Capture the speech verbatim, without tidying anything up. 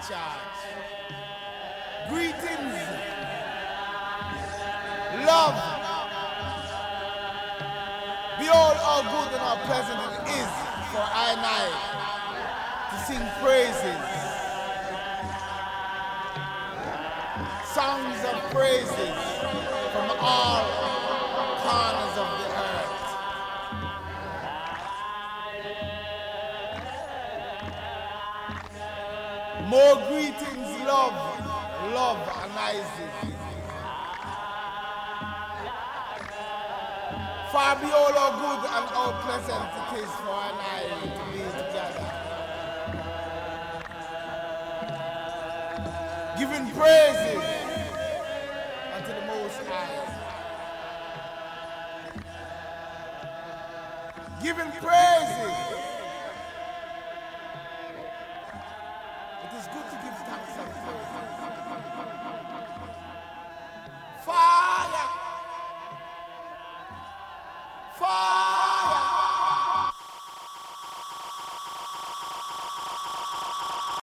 charge. Greetings, love. Behold how good and how pleasant it is for I and I to sing praises, songs of praises from all corners of the earth. More greetings, love, love, and Isaac. Far behold how good and how pleasant it is for an I to be together, giving praises unto the Most High, giving praises. It is good to give thanks and praise. Father, Father.